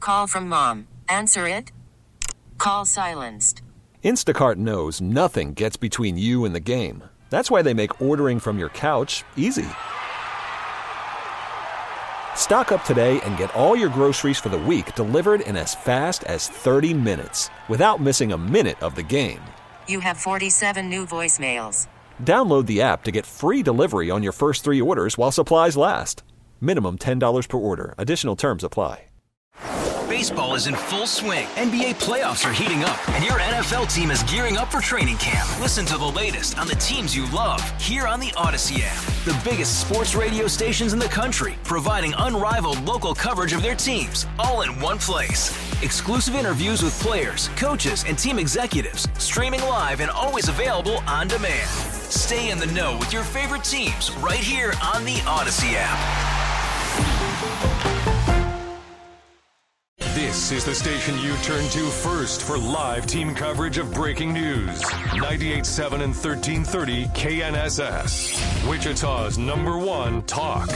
call from mom. Answer it. Call silenced. Instacart knows nothing gets between you and the game. That's why they make ordering from your couch easy. Stock up today and get all your groceries for the week delivered in as fast as 30 minutes without missing a minute of the game. You have 47 new voicemails. Download the app to get free delivery on your first 3 orders while supplies last. Minimum $10 per order. Additional terms apply. Baseball is in full swing. NBA playoffs are heating up, and your NFL team is gearing up for training camp. Listen to the latest on the teams you love here on the Odyssey app. The biggest sports radio stations in the country, providing unrivaled local coverage of their teams, all in one place. Exclusive interviews with players, coaches, and team executives, streaming live and always available on demand. Stay in the know with your favorite teams right here on the Odyssey app. This is the station you turn to first for live team coverage of breaking news. 98.7 and 1330 KNSS. Wichita's #1 talk.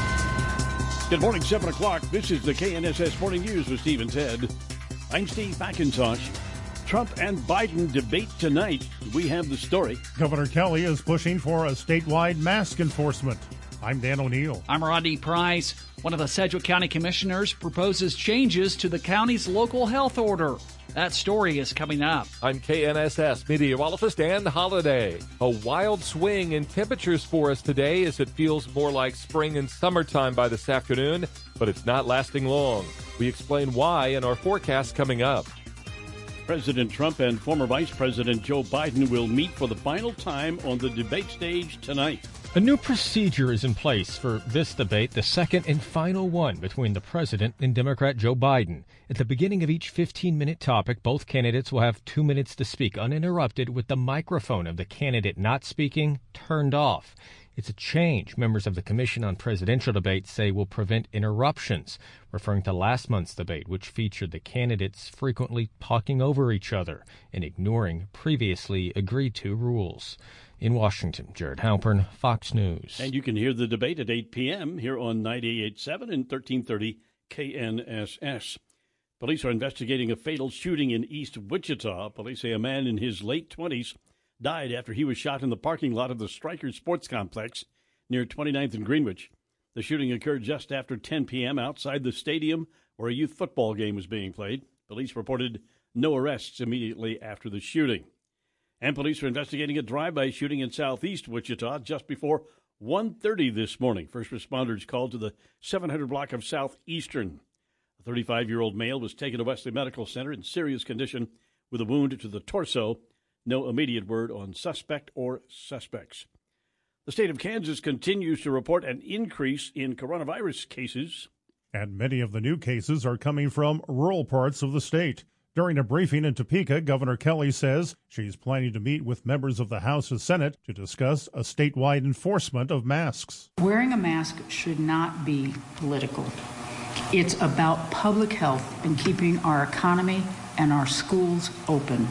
Good morning, 7 o'clock. This is the KNSS Morning News with Steve and Ted. I'm Steve McIntosh. Trump and Biden debate tonight. We have the story. Governor Kelly is pushing for a statewide mask enforcement. I'm Dan O'Neill. I'm Rodney Price. One of the Sedgwick County Commissioners proposes changes to the county's local health order. That story is coming up. I'm KNSS meteorologist Ann Holiday. A wild swing in temperatures for us today as it feels more like spring and summertime by this afternoon, but it's not lasting long. We explain why in our forecast coming up. President Trump and former Vice President Joe Biden will meet for the final time on the debate stage tonight. A new procedure is in place for this debate, the second and final one between the president and Democrat Joe Biden. At the beginning of each 15-minute topic, both candidates will have 2 minutes to speak uninterrupted with the microphone of the candidate not speaking turned off. It's a change members of the Commission on Presidential Debates say will prevent interruptions, referring to last month's debate, which featured the candidates frequently talking over each other and ignoring previously agreed-to rules. In Washington, Jared Halpern, Fox News. And you can hear the debate at 8 p.m. here on 98.7 and 1330 KNSS. Police are investigating a fatal shooting in East Wichita. Police say a man in his late 20s died after he was shot in the parking lot of the Stryker Sports Complex near 29th and Greenwich. The shooting occurred just after 10 p.m. outside the stadium where a youth football game was being played. Police reported no arrests immediately after the shooting. And police are investigating a drive-by shooting in southeast Wichita just before 1:30 this morning. First responders called to the 700 block of Southeastern. A 35-year-old male was taken to Wesley Medical Center in serious condition with a wound to the torso. No immediate word on suspect or suspects. The state of Kansas continues to report an increase in coronavirus cases. And many of the new cases are coming from rural parts of the state. During a briefing in Topeka, Governor Kelly says she's planning to meet with members of the House and Senate to discuss a statewide enforcement of masks. Wearing a mask should not be political. It's about public health and keeping our economy and our schools open.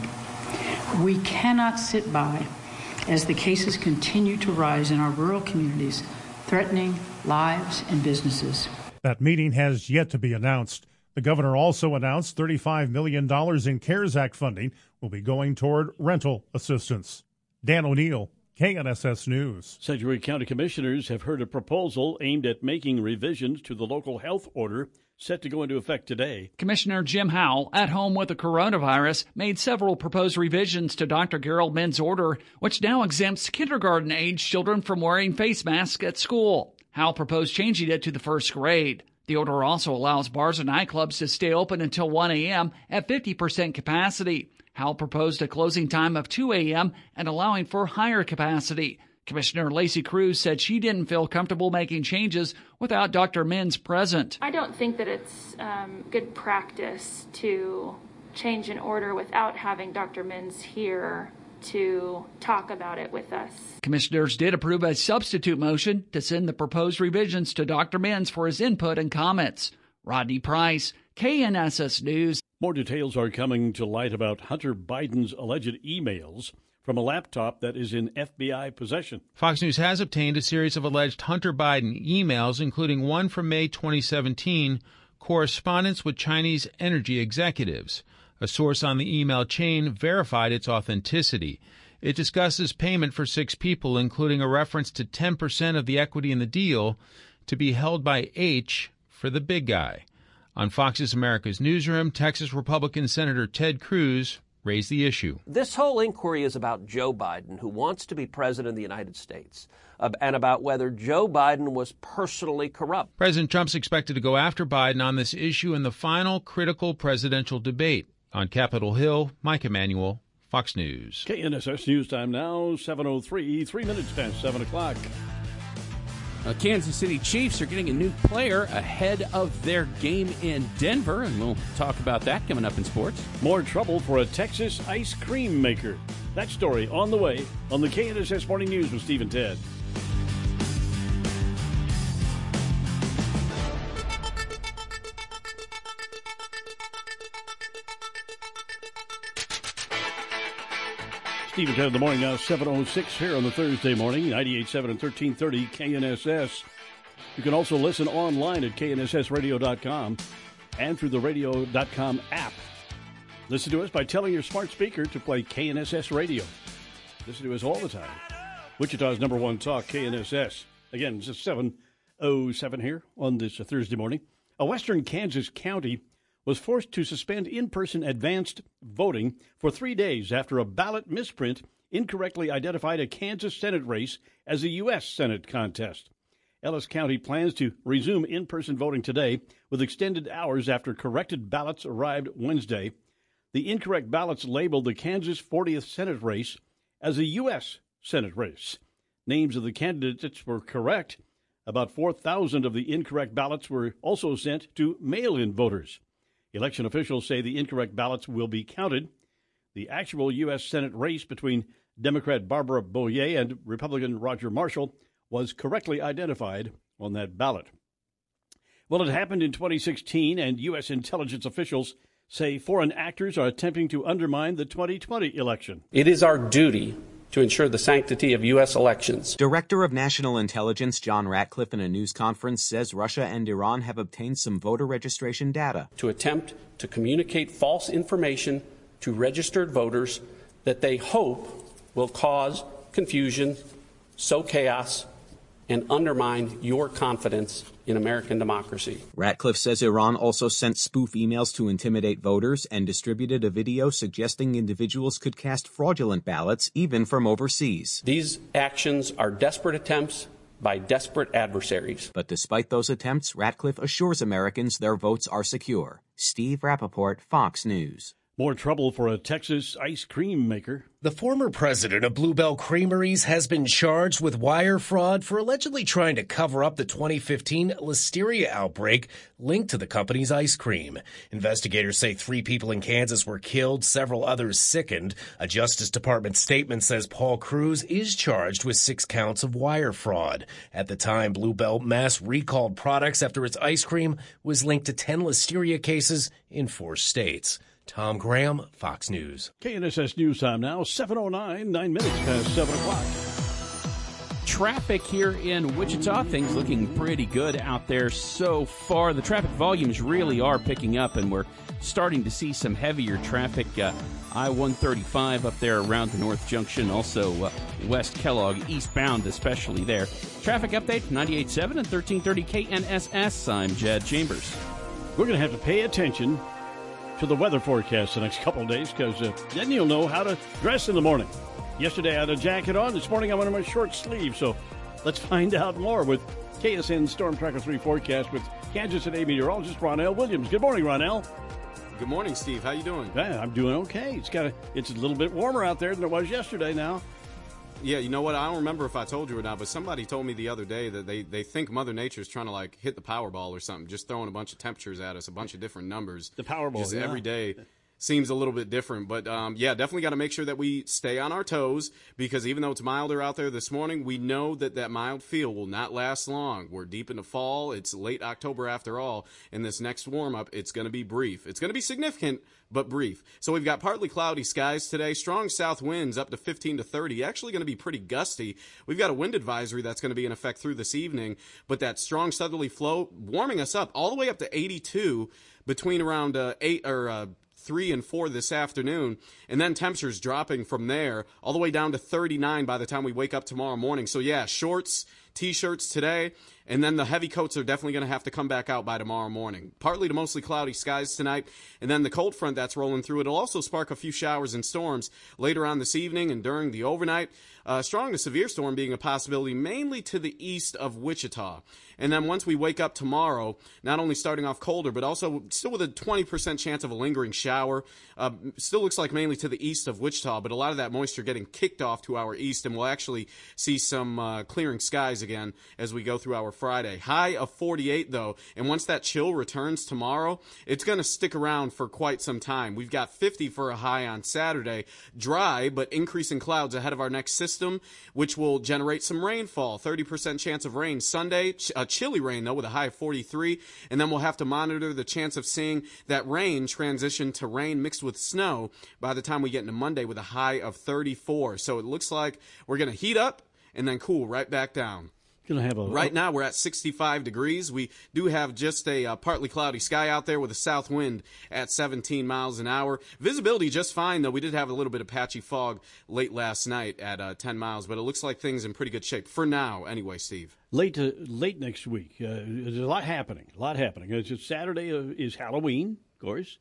We cannot sit by as the cases continue to rise in our rural communities, threatening lives and businesses. That meeting has yet to be announced. The governor also announced $35 million in CARES Act funding will be going toward rental assistance. Dan O'Neill, KNSS News. Sedgwick County Commissioners have heard a proposal aimed at making revisions to the local health order set to go into effect today. Commissioner Jim Howell, at home with the coronavirus, made several proposed revisions to Dr. Gerald Min's order, which now exempts kindergarten-age children from wearing face masks at school. Howell proposed changing it to the first grade. The order also allows bars and nightclubs to stay open until 1 a.m. at 50% capacity. Howell proposed a closing time of 2 a.m. and allowing for higher capacity. Commissioner Lacey Cruz said she didn't feel comfortable making changes without Dr. Min's present. I don't think that it's good practice to change an order without having Dr. Min's here to talk about it with us. Commissioners did approve a substitute motion to send the proposed revisions to Dr. Min's for his input and comments. Rodney Price, KNSS News. More details are coming to light about Hunter Biden's alleged emails from a laptop that is in FBI possession. Fox News has obtained a series of alleged Hunter Biden emails, including one from May 2017, correspondence with Chinese energy executives. A source on the email chain verified its authenticity. It discusses payment for 6 people, including a reference to 10% of the equity in the deal to be held by H for the big guy. On Fox's America's Newsroom, Texas Republican Senator Ted Cruz raised the issue. This whole inquiry is about Joe Biden, who wants to be president of the United States, and about whether Joe Biden was personally corrupt. President Trump's expected to go after Biden on this issue in the final critical presidential debate. On Capitol Hill, Mike Emanuel, Fox News. KNSS News Time now, 7:03, 3 minutes past 7 o'clock. Kansas City Chiefs are getting a new player ahead of their game in Denver, and we'll talk about that coming up in sports. More trouble for a Texas ice cream maker. That story on the way on the KNSS Morning News with Steve and Ted. Steve and Ted in the morning now, 7:06 here on the Thursday morning, 98.7 and 1330 KNSS. You can also listen online at knssradio.com and through the radio.com app. Listen to us by telling your smart speaker to play KNSS Radio. Listen to us all the time. Wichita's number one talk, KNSS. Again, it's 7:07 here on this Thursday morning. A western Kansas county was forced to suspend in-person advanced voting for 3 days after a ballot misprint incorrectly identified a Kansas Senate race as a U.S. Senate contest. Ellis County plans to resume in-person voting today with extended hours after corrected ballots arrived Wednesday. The incorrect ballots labeled the Kansas 40th Senate race as a U.S. Senate race. Names of the candidates were correct. About 4,000 of the incorrect ballots were also sent to mail-in voters. Election officials say the incorrect ballots will be counted. The actual U.S. Senate race between Democrat Barbara Boyer and Republican Roger Marshall was correctly identified on that ballot. Well, it happened in 2016, and U.S. intelligence officials say foreign actors are attempting to undermine the 2020 election. It is our duty to ensure the sanctity of U.S. elections. Director of National Intelligence John Ratcliffe in a news conference says Russia and Iran have obtained some voter registration data. To attempt to communicate false information to registered voters that they hope will cause confusion, sow chaos, and undermine your confidence in American democracy. Ratcliffe says Iran also sent spoof emails to intimidate voters and distributed a video suggesting individuals could cast fraudulent ballots, even from overseas. These actions are desperate attempts by desperate adversaries. But despite those attempts, Ratcliffe assures Americans their votes are secure. Steve Rappaport, Fox News. More trouble for a Texas ice cream maker. The former president of Bluebell Creameries has been charged with wire fraud for allegedly trying to cover up the 2015 listeria outbreak linked to the company's ice cream. Investigators say 3 people in Kansas were killed, several others sickened. A Justice Department statement says Paul Cruz is charged with 6 counts of wire fraud. At the time, Bluebell mass recalled products after its ice cream was linked to 10 listeria cases in 4 states. Tom Graham, Fox News. KNSS News Time now, 7:09, 9 minutes past 7 o'clock. Traffic here in Wichita, things looking pretty good out there so far. The traffic volumes really are picking up, and we're starting to see some heavier traffic. I-135 up there around the North Junction, also West Kellogg, eastbound especially there. Traffic update, 98.7 and 1330 KNSS. I'm Jed Chambers. We're going to have to pay attention to the weather forecast the next couple of days, because then you'll know how to dress in the morning. Yesterday I had a jacket on. This morning I'm wearing my short sleeve. So let's find out more with KSN Storm Tracker 3 forecast with Kansas City meteorologist Ronell Williams. Good morning, Ronell. Good morning, Steve. How you doing? Yeah, I'm doing okay. It's a little bit warmer out there than it was yesterday now. Yeah, you know what? I don't remember if I told you or not, but somebody told me the other day that they think Mother Nature's trying to hit the Powerball or something, just throwing a bunch of temperatures at us, a bunch of different numbers. The Powerball, just every day. seems a little bit different. But, definitely got to make sure that we stay on our toes, because even though it's milder out there this morning, we know that mild feel will not last long. We're deep into fall. It's late October after all, and this next warm-up, it's going to be brief. It's going to be significant, but brief. So we've got partly cloudy skies today, strong south winds up to 15 to 30, actually going to be pretty gusty. We've got a wind advisory that's going to be in effect through this evening, but that strong southerly flow warming us up all the way up to 82 between around 3 and 4 this afternoon, and then temperatures dropping from there all the way down to 39 by the time we wake up tomorrow morning. So yeah, shorts, T-shirts today, and then the heavy coats are definitely going to have to come back out by tomorrow morning. Partly to mostly cloudy skies tonight, and then the cold front that's rolling through, it'll also spark a few showers and storms later on this evening and during the overnight. Strong to severe storm being a possibility mainly to the east of Wichita. And then once we wake up tomorrow, not only starting off colder, but also still with a 20% chance of a lingering shower. Still looks like mainly to the east of Wichita, but a lot of that moisture getting kicked off to our east, and we'll actually see some clearing skies again as we go through our Friday. High of 48, though, and once that chill returns tomorrow, it's going to stick around for quite some time. We've got 50 for a high on Saturday. Dry, but increasing clouds ahead of our next system, which will generate some rainfall. 30% chance of rain Sunday. Chilly rain, though, with a high of 43, and then we'll have to monitor the chance of seeing that rain transition to rain mixed with snow by the time we get into Monday with a high of 34. So it looks like we're going to heat up and then cool right back down. Right now, we're at 65 degrees. We do have just a partly cloudy sky out there with a south wind at 17 miles an hour. Visibility just fine, though. We did have a little bit of patchy fog late last night at 10 miles, but it looks like things in pretty good shape for now anyway, Steve. Late next week. There's a lot happening. It's just Saturday is Halloween, of course.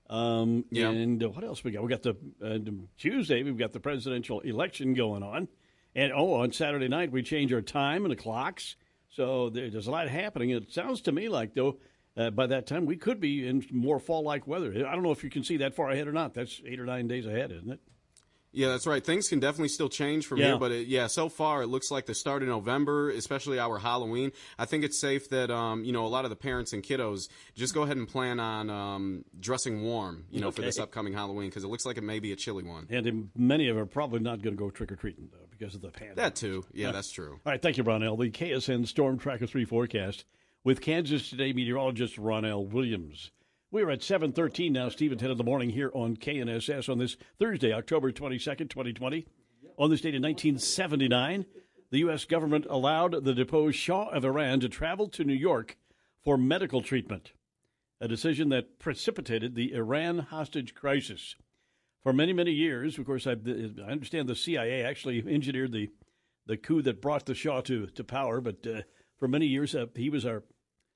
And what else we got? We got the Tuesday, we've got the presidential election going on. And, on Saturday night, we change our time and the clocks. So there's a lot happening. It sounds to me like, though, by that time we could be in more fall-like weather. I don't know if you can see that far ahead or not. That's 8 or 9 days ahead, isn't it? Yeah, that's right. Things can definitely still change from here, but so far it looks like the start of November, especially our Halloween. I think it's safe that a lot of the parents and kiddos just go ahead and plan on dressing warm, for this upcoming Halloween, because it looks like it may be a chilly one. And many of them are probably not going to go trick or treating though because of the pandemic. That too. Yeah, that's true. All right, thank you, Ronell. The KSN Storm Tracker 3 forecast with Kansas Today meteorologist Ronell Williams. We're at 7:13 now, Steve, and 10 in the morning here on KNSS on this Thursday, October 22nd, 2020. On this date in 1979, the U.S. government allowed the deposed Shah of Iran to travel to New York for medical treatment, a decision that precipitated the Iran hostage crisis. For many, many years, of course, I understand the CIA actually engineered the coup that brought the Shah to power, but for many years he was the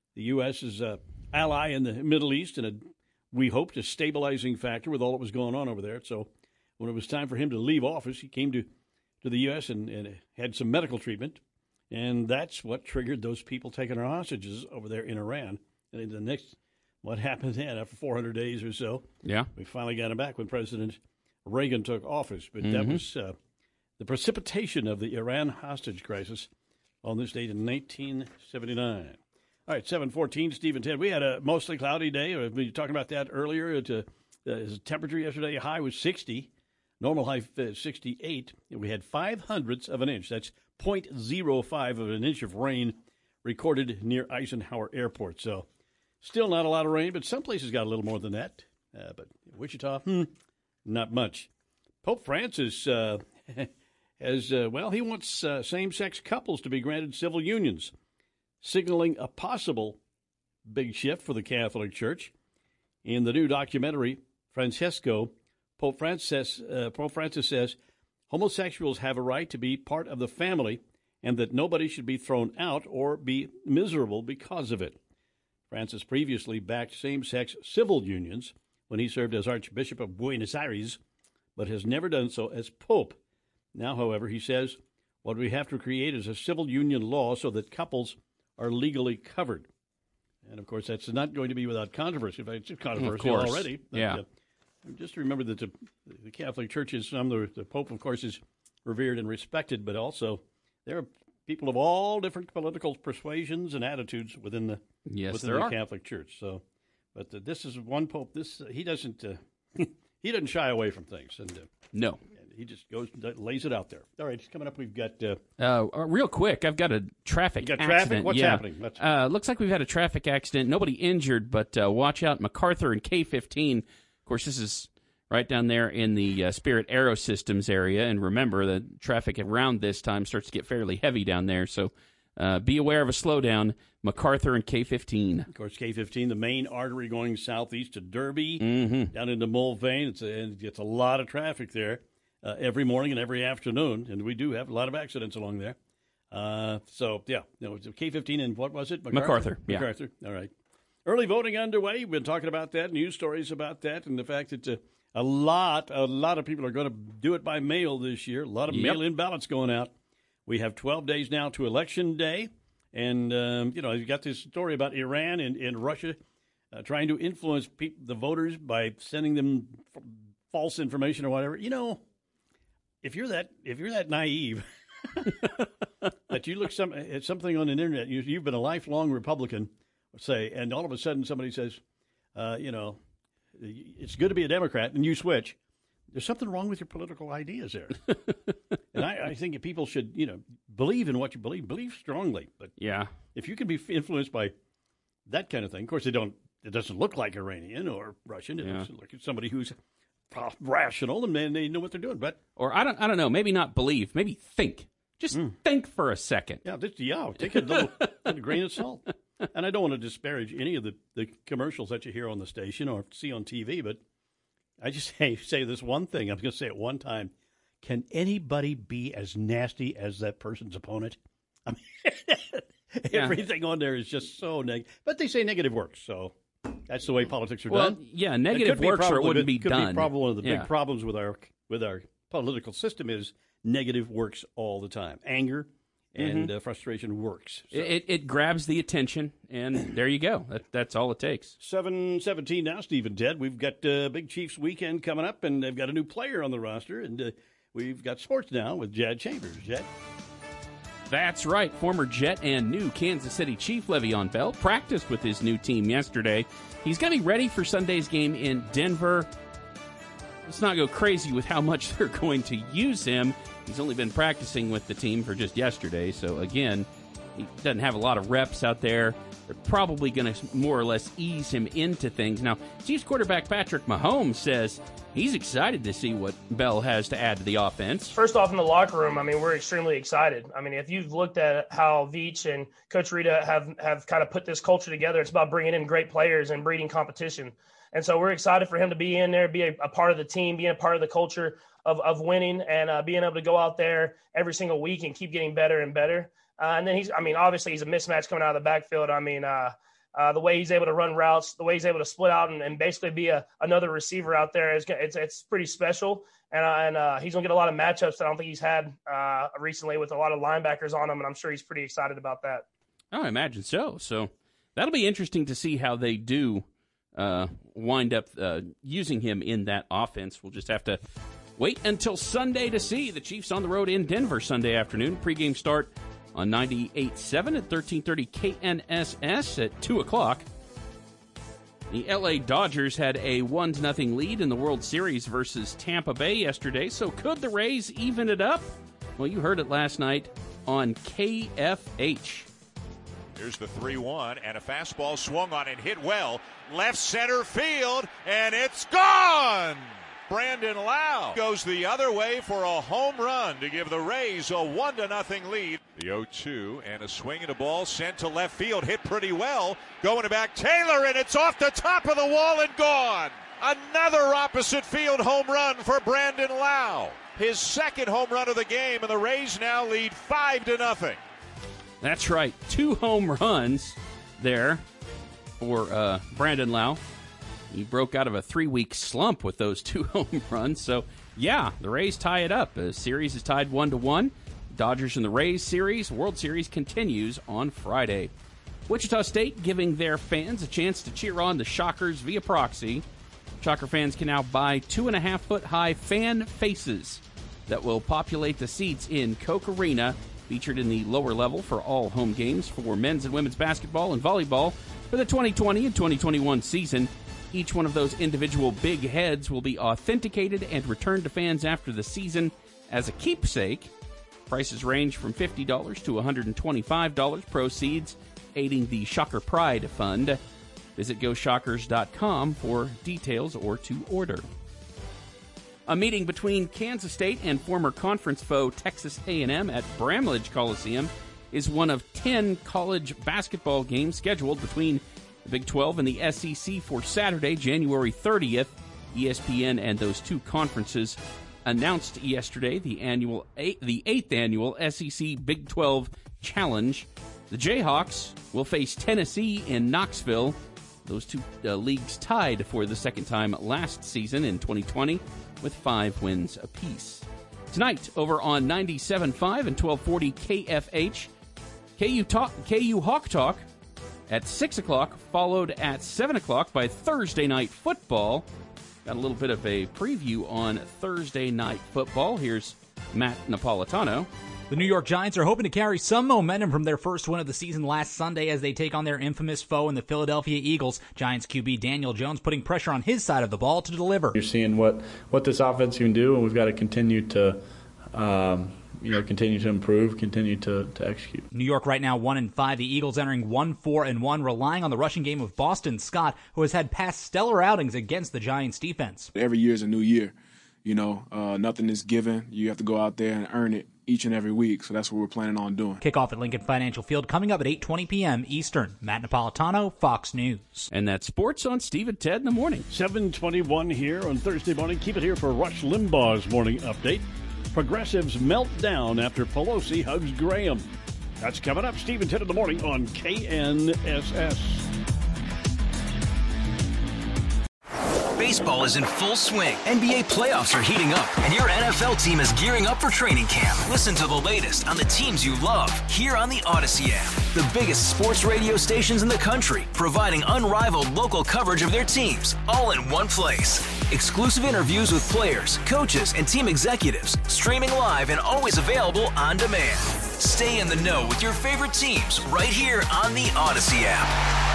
U.S.'s ally in the Middle East, and we hoped a stabilizing factor with all that was going on over there. So when it was time for him to leave office, he came to the U.S. and had some medical treatment, and that's what triggered those people taking our hostages over there in Iran. And the next, what happened then after 400 days or so, we finally got him back when President Reagan took office. But that was the precipitation of the Iran hostage crisis on this date in 1979. All right, 7:14, Steve and Ted. We had a mostly cloudy day. We were talking about that earlier. The temperature yesterday, high was 60. Normal high 68. We had 0.05 of an inch. That's 0.05 of an inch of rain recorded near Eisenhower Airport. So still not a lot of rain, but some places got a little more than that. But Wichita, not much. Pope Francis has, he wants same-sex couples to be granted civil unions, signaling a possible big shift for the Catholic Church. In the new documentary, Francesco, Pope Francis says homosexuals have a right to be part of the family and that nobody should be thrown out or be miserable because of it. Francis previously backed same-sex civil unions when he served as Archbishop of Buenos Aires, but has never done so as Pope. Now, however, he says, what we have to create is a civil union law so that couples are legally covered. And, of course, that's not going to be without controversy. In fact, it's controversial already. But, just remember that the Catholic Church is, the Pope, of course, is revered and respected, but also there are people of all different political persuasions and attitudes within the Catholic Church. So, but this is one Pope. He doesn't he doesn't shy away from things. And no. He just goes and lays it out there. All right, coming up, we've got... real quick, I've got a traffic accident. Traffic? What's happening? Looks like we've had a traffic accident. Nobody injured, but watch out. MacArthur and K-15. Of course, this is right down there in the Spirit Aerosystems area. And remember, the traffic around this time starts to get fairly heavy down there. So be aware of a slowdown. MacArthur and K-15. Of course, K-15, the main artery going southeast to Derby, down into Mulvane. It's a lot of traffic there. Every morning and every afternoon, and we do have a lot of accidents along there. It's K-15 and what was it? MacArthur. Yeah. MacArthur. All right. Early voting underway. We've been talking about that, news stories about that, and the fact that a lot of people are going to do it by mail this year. A lot of mail-in ballots going out. We have 12 days now to Election Day, and you've got this story about Iran and Russia trying to influence the voters by sending them false information or whatever. If you're that naive that you look at something on the internet, you've been a lifelong Republican, say, and all of a sudden somebody says, it's good to be a Democrat, and you switch. There's something wrong with your political ideas there. And I think people should, believe in what you believe strongly. But if you can be influenced by that kind of thing, of course, it doesn't look like Iranian or Russian. It looks like somebody who's rational, and they know what they're doing. Or I don't know, maybe not believe, maybe think. Just think for a second. Take a little grain of salt. And I don't want to disparage any of the commercials that you hear on the station or see on TV, but I just say this one thing. I'm going to say it one time. Can anybody be as nasty as that person's opponent? I mean, everything on there is just so negative. But they say negative works, so... That's the way politics are done. Yeah, negative works or it wouldn't be done. One of the big problems with our political system is negative works all the time. Anger and frustration works. So. It grabs the attention, and there you go. That's all it takes. 7:17 now, Steve and Ted. We've got Big Chiefs weekend coming up, and they've got a new player on the roster, and we've got sports now with Jad Chambers. Jad? That's right. Former Jet and new Kansas City Chief Le'Veon Bell practiced with his new team yesterday. He's going to be ready for Sunday's game in Denver. Let's not go crazy with how much they're going to use him. He's only been practicing with the team for just yesterday. So, again, he doesn't have a lot of reps out there. They're probably going to more or less ease him into things. Now, Chiefs quarterback Patrick Mahomes says he's excited to see what Bell has to add to the offense. First off, in the locker room, we're extremely excited. If you've looked at how Veach and Coach Rita have kind of put this culture together, it's about bringing in great players and breeding competition. And so we're excited for him to be in there, be a part of the team, being a part of the culture of winning, and being able to go out there every single week and keep getting better and better. And then obviously he's a mismatch coming out of the backfield. The way he's able to run routes, the way he's able to split out and basically be another receiver out there, it's pretty special. And he's going to get a lot of matchups that I don't think he's had recently with a lot of linebackers on him, and I'm sure he's pretty excited about that. Oh, I imagine so. So that'll be interesting to see how they do wind up using him in that offense. We'll just have to wait until Sunday to see. The Chiefs on the road in Denver Sunday afternoon. Pregame start on 98.7 at 1330 KNSS at 2 o'clock. The L.A. Dodgers had a 1-0 lead in the World Series versus Tampa Bay yesterday, so could the Rays even it up? Well, you heard it last night on KFH. Here's the 3-1, and a fastball swung on and hit well. Left center field, and it's gone! Brandon Lau goes the other way for a home run to give the Rays a 1-0 lead. The 0-2 and a swing and a ball sent to left field, hit pretty well. Going to back Taylor, and it's off the top of the wall and gone. Another opposite field home run for Brandon Lau. His second home run of the game, and the Rays now lead 5-0. That's right, 2 home runs there for Brandon Lau. He broke out of a 3-week slump with those 2 home runs. So, yeah, the Rays tie it up. The series is tied 1-1. Dodgers and the Rays series. World Series continues on Friday. Wichita State giving their fans a chance to cheer on the Shockers via proxy. Shocker fans can now buy 2.5-foot-high fan faces that will populate the seats in Koch Arena, featured in the lower level for all home games for men's and women's basketball and volleyball for the 2020 and 2021 season. Each one of those individual big heads will be authenticated and returned to fans after the season as a keepsake. Prices range from $50 to $125. Proceeds aiding the Shocker Pride Fund. Visit GoShockers.com for details or to order. A meeting between Kansas State and former conference foe Texas A&M at Bramlage Coliseum is one of 10 college basketball games scheduled between the Big 12 and the SEC for Saturday, January 30th. ESPN and those two conferences announced yesterday the 8th annual SEC Big 12 Challenge. The Jayhawks will face Tennessee in Knoxville. Those two leagues tied for the second time last season in 2020 with 5 wins apiece. Tonight, over on 97.5 and 1240 KFH, KU Hawk Talk at 6 o'clock, followed at 7 o'clock by Thursday Night Football. Got a little bit of a preview on Thursday Night Football. Here's Matt Napolitano. The New York Giants are hoping to carry some momentum from their first win of the season last Sunday as they take on their infamous foe in the Philadelphia Eagles. Giants QB Daniel Jones putting pressure on his side of the ball to deliver. You're seeing what this offense can do, and we've got to continue to continue to improve, continue to execute. New York right now 1-5. The Eagles entering 1-4-1, relying on the rushing game of Boston Scott, who has had past stellar outings against the Giants defense. Every year is a new year. Nothing is given. You have to go out there and earn it each and every week, so that's what we're planning on doing. Kickoff at Lincoln Financial Field coming up at 8:20 p.m. Eastern. Matt Napolitano, Fox News. And that's sports on Steve and Ted in the morning. 7:21 here on Thursday morning. Keep it here for Rush Limbaugh's morning update. Progressives melt down after Pelosi hugs Graham. That's coming up. Steve and Ted in the morning on KNSS. Baseball is in full swing. NBA playoffs are heating up, and your NFL team is gearing up for training camp. Listen to the latest on the teams you love here on the Odyssey app. The biggest sports radio stations in the country, providing unrivaled local coverage of their teams, all in one place. Exclusive interviews with players, coaches, and team executives, streaming live and always available on demand. Stay in the know with your favorite teams right here on the Odyssey app.